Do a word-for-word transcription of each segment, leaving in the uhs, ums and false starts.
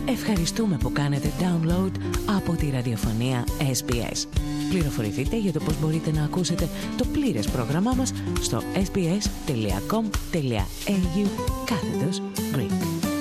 Ευχαριστούμε που κάνετε download από τη ραδιοφωνία ες μπι ες. Πληροφορηθείτε για το πώς μπορείτε να ακούσετε το πλήρες πρόγραμμά μας στο sbs.com.au κάθετος Greek.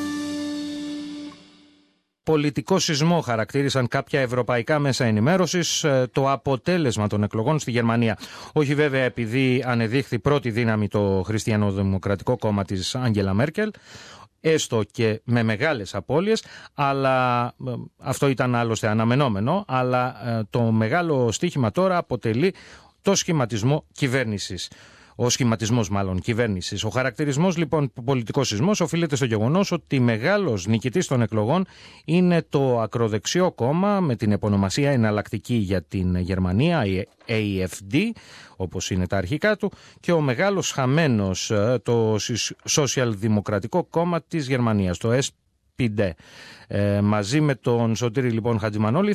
Πολιτικό σεισμό χαρακτήρισαν κάποια ευρωπαϊκά μέσα ενημέρωσης το αποτέλεσμα των εκλογών στη Γερμανία. Όχι βέβαια επειδή ανεδείχθη πρώτη δύναμη το Χριστιανοδημοκρατικό κόμμα της Άγγελα Μέρκελ, έστω και με μεγάλες απώλειες, αλλά αυτό ήταν άλλωστε αναμενόμενο, αλλά το μεγάλο στοίχημα τώρα αποτελεί το σχηματισμό κυβέρνησης. Ο σχηματισμός μάλλον κυβέρνησης. Ο χαρακτηρισμός λοιπόν πολιτικός σεισμός οφείλεται στο γεγονός ότι μεγάλος νικητής των εκλογών είναι το ακροδεξιό κόμμα με την επωνομασία εναλλακτική για την Γερμανία, η έι εφ ντι, όπως είναι τα αρχικά του, και ο μεγάλος χαμένος, το Σοσιαλδημοκρατικό κόμμα της Γερμανίας, το ες πι ντι. Ε, μαζί με τον Σωτήρη λοιπόν Χατζημανόλη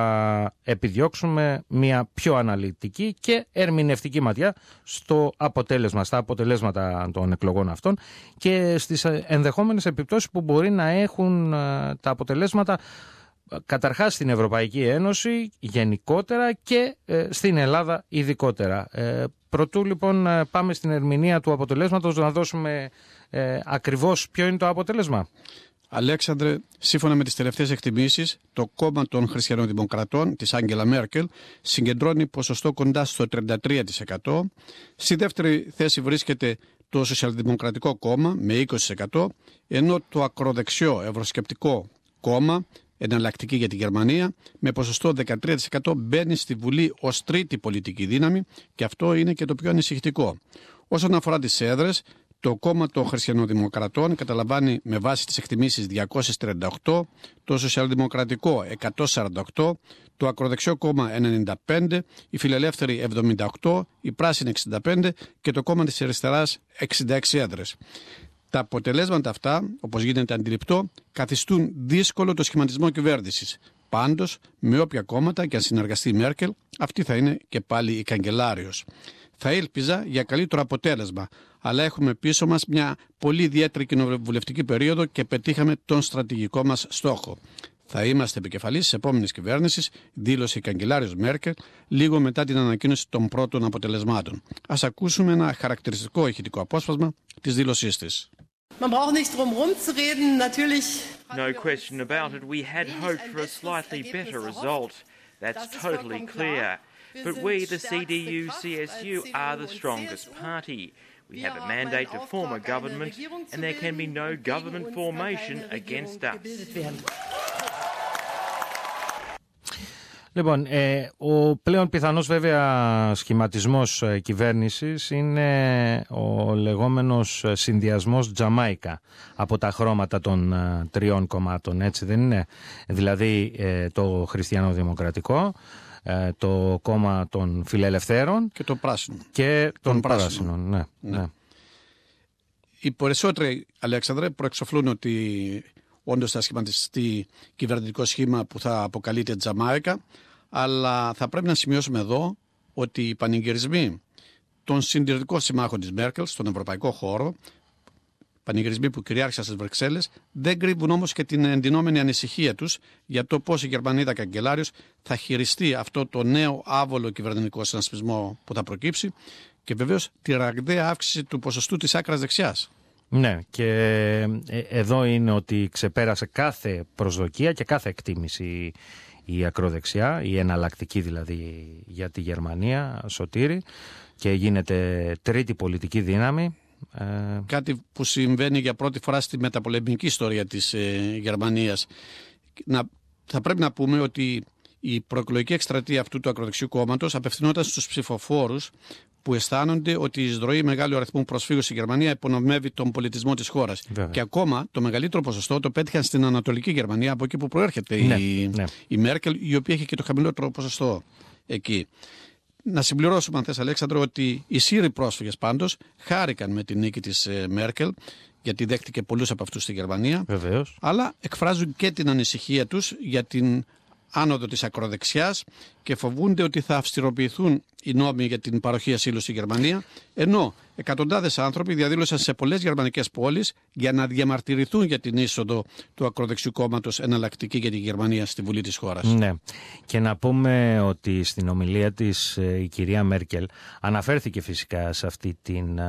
θα επιδιώξουμε μια πιο αναλυτική και ερμηνευτική ματιά στο αποτέλεσμα, στα αποτελέσματα των εκλογών αυτών και στις ενδεχόμενες επιπτώσεις που μπορεί να έχουν ε, τα αποτελέσματα καταρχάς στην Ευρωπαϊκή Ένωση γενικότερα και ε, στην Ελλάδα ειδικότερα. Ε, προτού λοιπόν πάμε στην ερμηνεία του αποτελέσματος, να δώσουμε ε, ακριβώς ποιο είναι το αποτέλεσμα. Αλέξανδρε, σύμφωνα με τις τελευταίες εκτιμήσεις, το κόμμα των Χριστιανοδημοκρατών της Άγγελα Μέρκελ συγκεντρώνει ποσοστό κοντά στο τριάντα τρία τοις εκατό. Στη δεύτερη θέση βρίσκεται το Σοσιαλδημοκρατικό κόμμα με είκοσι τοις εκατό, ενώ το ακροδεξιό ευρωσκεπτικό κόμμα, εναλλακτική για τη Γερμανία, με ποσοστό δεκατρία τοις εκατό μπαίνει στη Βουλή ως τρίτη πολιτική δύναμη και αυτό είναι και το πιο ανησυχητικό. Όσον αφορά τις έδρες, το κόμμα των Χριστιανοδημοκρατών καταλαμβάνει με βάση τις εκτιμήσεις διακόσιες τριάντα οκτώ, το Σοσιαλδημοκρατικό εκατόν σαράντα οκτώ, το Ακροδεξιό κόμμα ενενήντα πέντε, οι Φιλελεύθεροι εβδομήντα οκτώ, οι Πράσινοι εξήντα πέντε και το κόμμα της Αριστεράς εξήντα έξι έδρες. Τα αποτελέσματα αυτά, όπως γίνεται αντιληπτό, καθιστούν δύσκολο το σχηματισμό κυβέρνησης. Πάντως, με όποια κόμματα και αν συνεργαστεί η Μέρκελ, αυτή θα είναι και πάλι η καγκελάριος. Θα ήλπιζα για καλύτερο αποτέλεσμα, αλλά έχουμε πίσω μας μια πολύ ιδιαίτερη κοινοβουλευτική περίοδο και πετύχαμε τον στρατηγικό μας στόχο. Θα είμαστε επικεφαλής της επόμενης κυβέρνησης, δήλωσε η καγκελάριος Μέρκελ λίγο μετά την ανακοίνωση των πρώτων αποτελεσμάτων. Ας ακούσουμε ένα χαρακτηριστικό ηχητικό απόσπασμα της δήλωσής της. No question about it, we had hoped for a slightly better result. That's totally clear. But we, the σι ντι γιου σι ες γιου, are the strongest party. We have a mandate to form a government, and there can be no government formation against us. Λοιπόν, ε, ο πλέον πιθανός βέβαια σχηματισμός ε, κυβέρνησης είναι ο λεγόμενος συνδυασμός Τζαμάικα από τα χρώματα των ε, τριών κομμάτων, έτσι δεν είναι? Δηλαδή ε, το Χριστιανοδημοκρατικό, ε, το κόμμα των Φιλελευθέρων και το Πράσινο. Και των Πράσινων, ναι, ναι. ναι. Οι περισσότεροι, Αλέξανδρε, προεξοφλούν ότι όντως θα σχηματιστεί κυβερνητικό σχήμα που θα αποκαλείται Τζαμάικα, αλλά θα πρέπει να σημειώσουμε εδώ ότι οι πανηγυρισμοί των συντηρητικών συμμάχων της Μέρκελ στον ευρωπαϊκό χώρο, πανηγυρισμοί που κυριάρχησαν στις Βρυξέλλες, δεν κρύβουν όμως και την εντυνόμενη ανησυχία τους για το πώς η Γερμανίδα καγκελάριος θα χειριστεί αυτό το νέο άβολο κυβερνητικό συνασπισμό που θα προκύψει και βεβαίως τη ραγδαία αύξηση του ποσοστού της άκρας δεξιάς. Ναι, και εδώ είναι ότι ξεπέρασε κάθε προσδοκία και κάθε εκτίμηση η ακροδεξιά, η εναλλακτική δηλαδή για τη Γερμανία, Σωτήρη, και γίνεται τρίτη πολιτική δύναμη. Κάτι που συμβαίνει για πρώτη φορά στη μεταπολεμική ιστορία της ε, Γερμανίας. Να, θα πρέπει να πούμε ότι η προεκλογική εκστρατεία αυτού του ακροδεξιού κόμματος απευθυνόταν στους ψηφοφόρους που αισθάνονται ότι η εισρωή μεγάλου αριθμού προσφύγων στη Γερμανία υπονομεύει τον πολιτισμό της χώρας. Βέβαια. Και ακόμα το μεγαλύτερο ποσοστό το πέτυχαν στην Ανατολική Γερμανία, από εκεί που προέρχεται ναι, η, ναι. η Μέρκελ, η οποία έχει και το χαμηλότερο ποσοστό εκεί. Να συμπληρώσουμε, αν θες, Αλέξανδρο, ότι οι Σύριοι πρόσφυγες πάντως χάρηκαν με την νίκη της ε, Μέρκελ, γιατί δέχτηκε πολλούς από αυτούς στη Γερμανία. Βεβαίως. Αλλά εκφράζουν και την ανησυχία τους για την άνοδο της ακροδεξιάς και φοβούνται ότι θα αυστηροποιηθούν οι νόμοι για την παροχή ασύλου στη Γερμανία, ενώ εκατοντάδες άνθρωποι διαδήλωσαν σε πολλές γερμανικές πόλεις για να διαμαρτυρηθούν για την είσοδο του ακροδεξιού κόμματος Εναλλακτική για τη Γερμανία στη Βουλή της χώρας. Ναι. Και να πούμε ότι στην ομιλία της η κυρία Μέρκελ αναφέρθηκε φυσικά σε αυτή την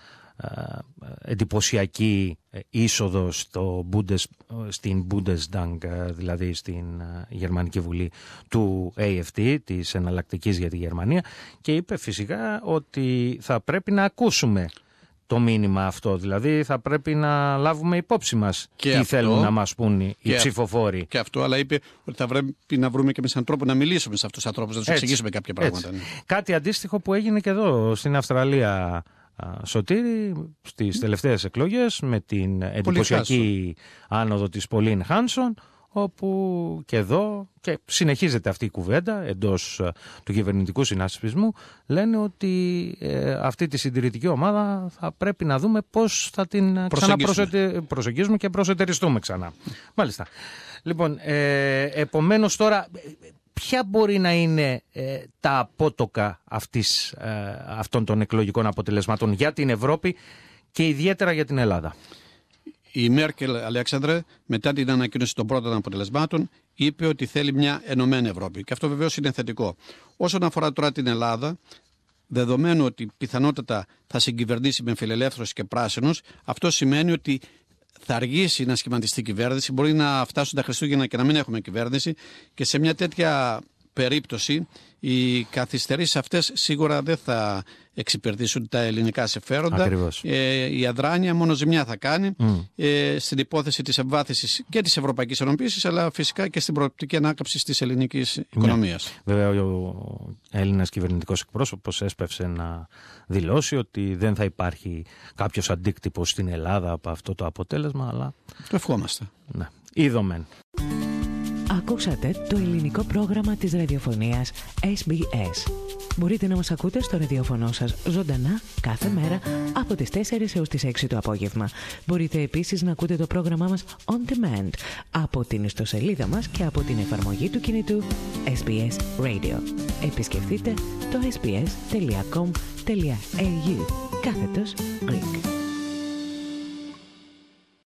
εντυπωσιακή είσοδο στο Bundes, στην Bundesbank, δηλαδή στην Γερμανική Βουλή του έι εφ τι, της Εναλλακτικής για τη Γερμανία, και είπε φυσικά ότι θα πρέπει να ακούσουμε το μήνυμα αυτό, δηλαδή θα πρέπει να λάβουμε υπόψη μας και τι αυτό, θέλουν να μας πούν οι ψηφοφόροι. Και αυτό, αλλά είπε ότι θα πρέπει να βρούμε και εμείς έναν τρόπο να μιλήσουμε σε αυτούς τους ανθρώπους, να τους έτσι, εξηγήσουμε κάποια πράγματα. Ναι. Κάτι αντίστοιχο που έγινε και εδώ στην Αυστραλία, Σωτήρη, στις τελευταίες εκλογές, με την εντυπωσιακή άνοδο της Πολίν Χάνσον, όπου και εδώ, και συνεχίζεται αυτή η κουβέντα εντός του κυβερνητικού συνασπισμού, λένε ότι ε, αυτή τη συντηρητική ομάδα θα πρέπει να δούμε πώς θα την ξαναπροσεγγίσουμε και προσετεριστούμε ξανά. Μάλιστα. Λοιπόν, ε, επομένως τώρα, ποια μπορεί να είναι ε, τα απότοκα αυτής, ε, αυτών των εκλογικών αποτελεσμάτων για την Ευρώπη και ιδιαίτερα για την Ελλάδα? Η Μέρκελ, Αλέξανδρε, μετά την ανακοίνωση των πρώτων αποτελεσμάτων, είπε ότι θέλει μια ενωμένη Ευρώπη. Και αυτό βεβαίως είναι θετικό. Όσον αφορά τώρα την Ελλάδα, δεδομένου ότι πιθανότατα θα συγκυβερνήσει με φιλελεύθερους και πράσινους, αυτό σημαίνει ότι θα αργήσει να σχηματιστεί κυβέρνηση, μπορεί να φτάσουν τα Χριστούγεννα και να μην έχουμε κυβέρνηση, και σε μια τέτοια περίπτωση οι καθυστερήσεις αυτές σίγουρα δεν θα εξυπηρετήσουν τα ελληνικά συμφέροντα. Ε, η αδράνεια μόνο ζημιά θα κάνει mm. ε, στην υπόθεση της εμβάθυνσης και της ευρωπαϊκής ενοποίησης, αλλά φυσικά και στην προοπτική ανάκαμψη της ελληνικής οικονομίας. Ναι. Βέβαια, ο Έλληνας κυβερνητικός εκπρόσωπος έσπευσε να δηλώσει ότι δεν θα υπάρχει κάποιος αντίκτυπος στην Ελλάδα από αυτό το αποτέλεσμα, αλλά το ευχόμαστε. Ναι. Είδομεν. Ακούσατε το ελληνικό πρόγραμμα της ραδιοφωνίας ες μπι ες. Μπορείτε να μας ακούτε στο ραδιόφωνο σας ζωντανά κάθε μέρα από τις τέσσερις έως τις έξι το απόγευμα. Μπορείτε επίσης να ακούτε το πρόγραμμά μας on demand από την ιστοσελίδα μας και από την εφαρμογή του κινητού ες μπι ες Radio. Επισκεφτείτε το ες μπι ες τελεία κομ τελεία έι γιου κάθετος Greek.